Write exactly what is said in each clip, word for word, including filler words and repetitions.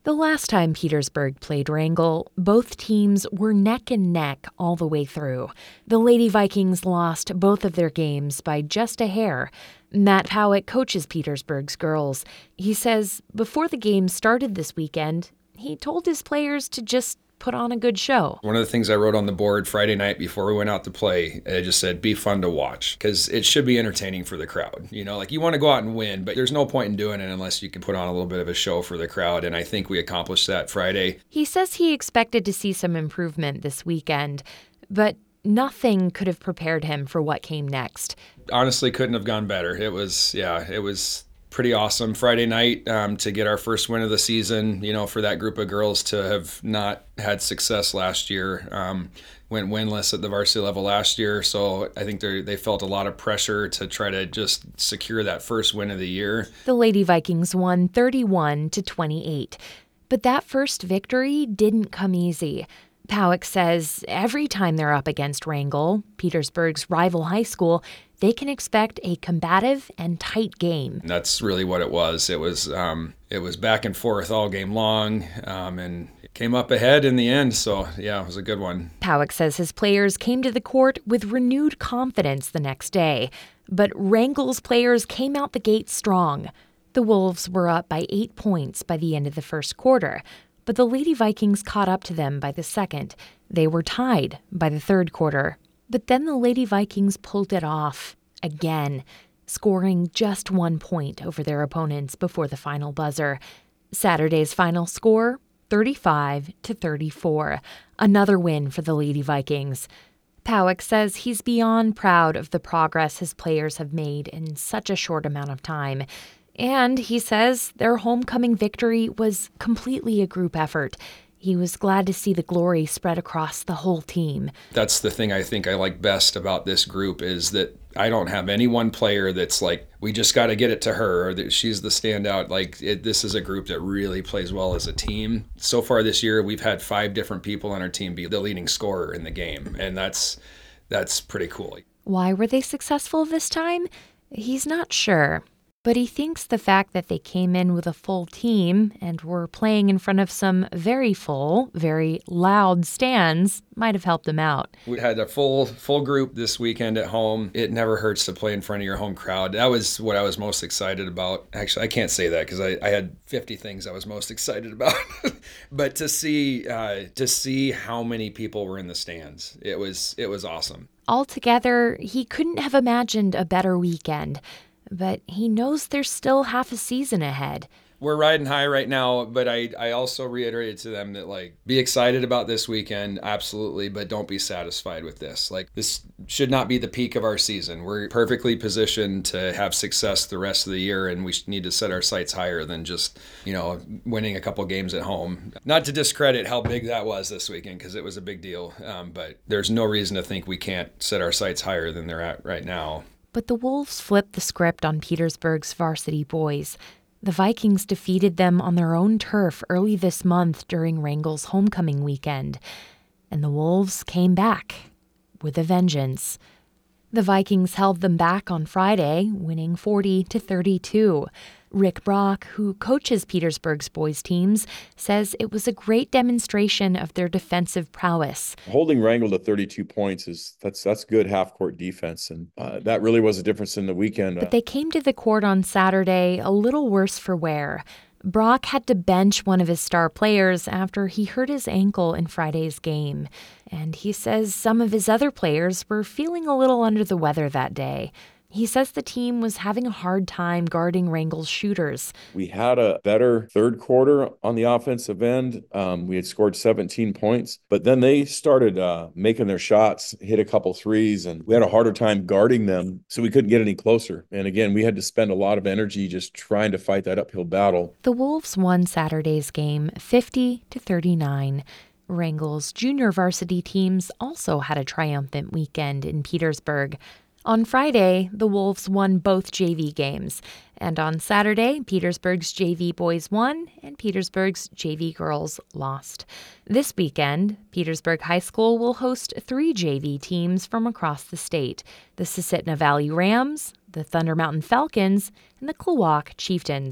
The last time Petersburg played Wrangell, both teams were neck and neck all the way through. The Lady Vikings lost both of their games by just a hair. Matt Powik coaches Petersburg's girls. He says before the game started this weekend, he told his players to just put on a good show. One of the things I wrote on the board Friday night before we went out to play, I just said, be fun to watch, because it should be entertaining for the crowd. You know, like you want to go out and win, but there's no point in doing it unless you can put on a little bit of a show for the crowd, and I think we accomplished that Friday. He says he expected to see some improvement this weekend, but nothing could have prepared him for what came next. Honestly, couldn't have gone better. It was, yeah, it was pretty awesome Friday night um, to get our first win of the season, you know, for that group of girls to have not had success last year. Um, went winless at the varsity level last year, so I think they they felt a lot of pressure to try to just secure that first win of the year. The Lady Vikings won thirty-one to twenty-eight, but that first victory didn't come easy. Powik says every time they're up against Wrangell, Petersburg's rival high school, they can expect a combative and tight game. That's really what it was. It was um, it was back and forth all game long, um, and it came up ahead in the end. So, yeah, it was a good one. Powik says his players came to the court with renewed confidence the next day, but Wrangell's players came out the gate strong. The Wolves were up by eight points by the end of the first quarter, but the Lady Vikings caught up to them by the second. They were tied by the third quarter. But then the Lady Vikings pulled it off again, scoring just one point over their opponents before the final buzzer. Saturday's final score, thirty-five to thirty-four. Another win for the Lady Vikings. Powik says he's beyond proud of the progress his players have made in such a short amount of time. And he says their homecoming victory was completely a group effort. He was glad to see the glory spread across the whole team. That's the thing I think I like best about this group is that I don't have any one player that's like, we just got to get it to her, or that she's the standout. Like, it, this is a group that really plays well as a team. So far this year, we've had five different people on our team be the leading scorer in the game, and that's that's pretty cool. Why were they successful this time? He's not sure. But he thinks the fact that they came in with a full team and were playing in front of some very full, very loud stands might have helped them out. We had a full full group this weekend at home. It never hurts to play in front of your home crowd. That was what I was most excited about. Actually, I can't say that because I, I had fifty things I was most excited about. But to see uh, to see how many people were in the stands, it was it was awesome. Altogether, he couldn't have imagined a better weekend. But he knows there's still half a season ahead. We're riding high right now, but I, I also reiterated to them that, like, be excited about this weekend, absolutely, but don't be satisfied with this. Like, this should not be the peak of our season. We're perfectly positioned to have success the rest of the year, and we need to set our sights higher than just, you know, winning a couple games at home. Not to discredit how big that was this weekend, because it was a big deal, um, but there's no reason to think we can't set our sights higher than they're at right now. But the Wolves flipped the script on Petersburg's varsity boys. The Vikings defeated them on their own turf early this month during Wrangell's homecoming weekend. And the Wolves came back with a vengeance. The Vikings held them back on Friday, winning forty to thirty-two. Rick Brock, who coaches Petersburg's boys teams, says it was a great demonstration of their defensive prowess. Holding Wrangell to thirty-two points is that's that's good half-court defense, and uh, that really was a difference in the weekend. But they came to the court on Saturday a little worse for wear. Brock had to bench one of his star players after he hurt his ankle in Friday's game. And he says some of his other players were feeling a little under the weather that day. He says the team was having a hard time guarding Wrangell's shooters. We had a better third quarter on the offensive end. Um, we had scored seventeen points, but then they started uh, making their shots, hit a couple threes, and we had a harder time guarding them, so we couldn't get any closer. And again, we had to spend a lot of energy just trying to fight that uphill battle. The Wolves won Saturday's game fifty to thirty-nine. Wrangell's junior varsity teams also had a triumphant weekend in Petersburg. On Friday, the Wolves won both J V games, and on Saturday, Petersburg's J V boys won and Petersburg's J V girls lost. This weekend, Petersburg High School will host three J V teams from across the state: the Susitna Valley Rams, the Thunder Mountain Falcons, and the Klawock Chieftains.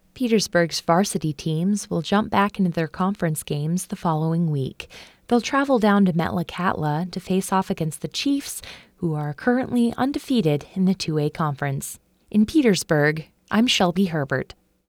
Petersburg's varsity teams will jump back into their conference games the following week. They'll travel down to Metlakatla to face off against the Chiefs, who are currently undefeated in the two A conference. In Petersburg, I'm Shelby Herbert.